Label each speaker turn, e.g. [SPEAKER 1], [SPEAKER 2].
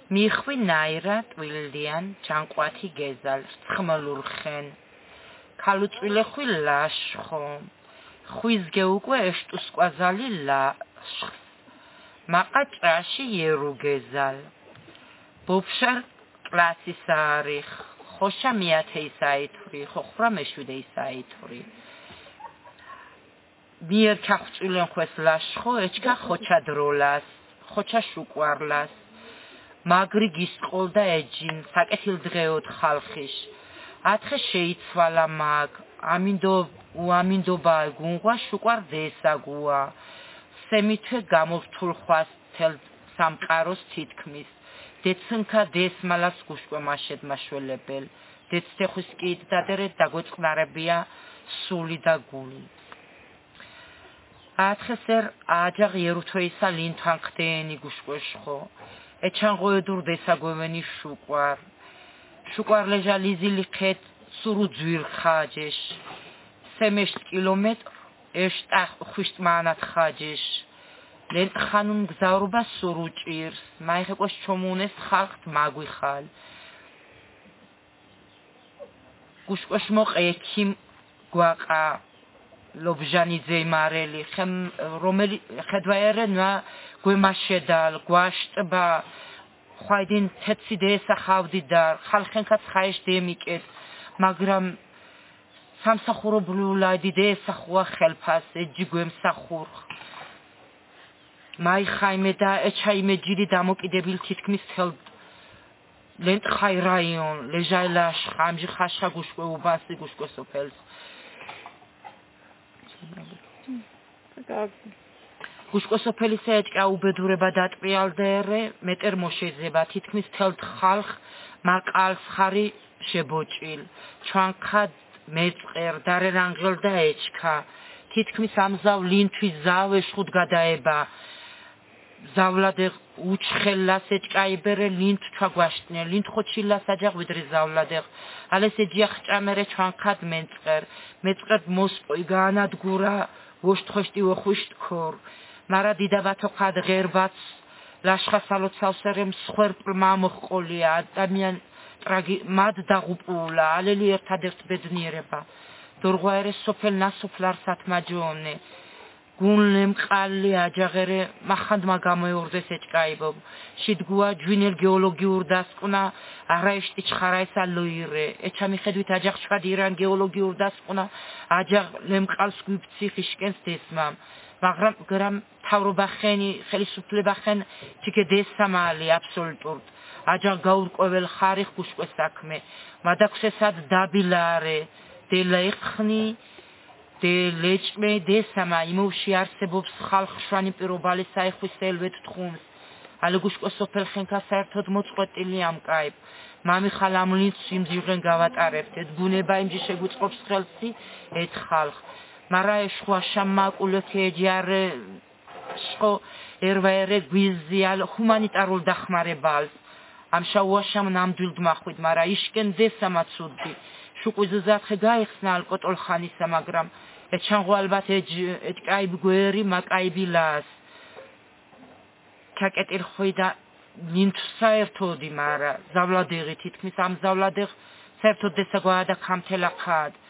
[SPEAKER 1] მიხვი ნაირა ტვილდიან ჯანყვათი გეზალს ცხმალურხენ ქალუწვილეხვი ლაშხო ხვიზგე უკვე ეშტუსკვაზალი ლაშხს მაყა ჭაში ერუ გეზალ ბოფშარ კლასის არიხ ხოშა მიათეი საითური ხოხრა მეშვიდეი საითური მიერ ჩახწვილენ ხვეს ლაშხო ეჩქა ხოჩა დროლას ხოჩა შუკვარლას მაგრი გისყოლდა ეჯინ საკეთილ დღეოდ ხალხიშ ათხე შეიცვალა მაგ ამინდობა გუნღვა შუკვარ დესაგუა სემითვე გამოვთულხვას თელ სამყაროს თითქმის დეცნქა დესმალას გუშკვე მაშედ მაშველებელ დეცთეხვის კიდ დადერე დაგვეწყნარებია სული და გული ათხესერ აჯაღ ერუთვეისა ლინთან ხდენი გუშკვეშხო ეჩანღოედურ დესაგვევენი შუკვარ ლეჟა ლიზილი ხეთ სურუ ძვირ ხაჯეშ სემეშტ კილომეტრ ეშტახ ხვიშტმანათ ხაჯეშ ლენტ ხანუმ გზავრობა სურუ ჭირს მაიხეკოს ჩომუნეს ხალხთ მაგვიხალ გუშკვეშ მოყექიმ გვაყა ლობჟანიძე მარელი რომელი ხედვაერე ნა გვემაშედალ გვაშტბა ხვაიდინ თეცი დესახავდი და ხალხენკაც ხაიშ დემიკეთ მაგრამ სამსახურობლულადი დესახვა ხელფას ეჯი გვემსახურხ მაიხაიმე და ეჩაიმე ჯირი დამოკიდებილ თითქმის თელ ლენტ ხაი რაიონ ლეჟაილაშ ხამჟი ხაშხა გუშკვე უბასი გუშკვე სოფელს გუშკვე სოფელისა ეჭკა უბედურება დატყვიალდერე მეტერ მოშეზება თითქმის თელთ ხალხ მაყალს ხარი შებოჭილ ჩანხა მეწყერ დარერანგელ და ეჭკა თითქმის ამზავ ლინთვის ზავ ეშხუდ გადაება ზავლადე უჩხელას ეჭკაიბერე ლინთ ჩაგვაშტნე ლინთ ხოჩილას აჯაღ ვიდრი ზავლადე ალეს ეჯიახ ჭამერე ჩანხად მეწყერ მოსპოი განადგურა ვოშტხოშტი ვოხუშტქორ მარა დიდაბათო ხად ღერბაც ლაშხასალოცავსერემ სხვერპლმა მოჰყოლია ადამიან ტრაგი მად დაღუპულა ალელი ერთადერთ ბედნიერება დორღვაერე სოფელ ნასოფლარსათ მაჯონე გუნლემ ყალli აჯაღერე მახანდმა გამოეორდეს ეჭკაიბო შიდგუა ჯვინელ გეოლოგიურ დასკვნა არაიშტი ჩხარაისა ლოირე ეჩამიხედვით აჯაღ ჩხად ირან გეოლოგიურ დასკვნა აჯაღ ლემყალს გვიფცი ხიშკენს დესმამ მაგრამ გრამ თავრობახენი ხელისუფლებახენ ჩიკე დესამალი აბსოლუტურ აჯაღ გაურკვეველ ხარიხ გუშკვე საქმე მადაქვსესად დაბილარე დელეხნი დელეჭმე დესამა იმოვში არსებობს ხალხშვანი პირობალი საიხვის ელვეთ თხუმს ale გუშკვე სოფელ ხენქა საერთოდ მოწყვეტილი ამკაიბ მამი ხალამლინც იმძიღენ გავატარებთ ეთ ბუნება იმჯი შეგვიწყობს ხელსი ეთ ხალხ მარა ეშხვა შამაკულეთი ეჯარე შხო ერვაერე გვიზიალ ჰუმანიტარულ დახმარებალს ამშაუაშამ ნამდვილ დმახვით მარა იშკენ დესამაცუდი შუკვიზზათხე გაიხსნა ალკოტოლხანისა მაგრამ ეჩანღო ალბათ ეჭკაიბ გვერი მაკაიბი ლას ჩაკეტილ ხვიდა ნინთ საერთოდი მარა ზავლადეღი თითქმის ამ ზავლადეღ საერთოდ დესაგვაა და ხამთელა ხად